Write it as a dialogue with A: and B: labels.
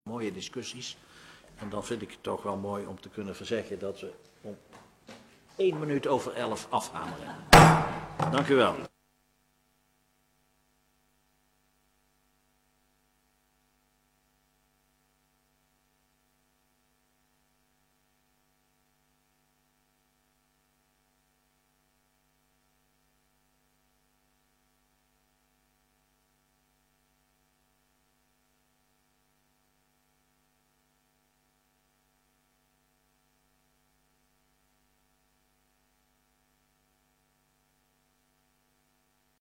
A: mooie discussies. En dan vind ik het toch wel mooi om te kunnen verzeggen dat we om 1 minuut over 11 afhameren. Dank u wel.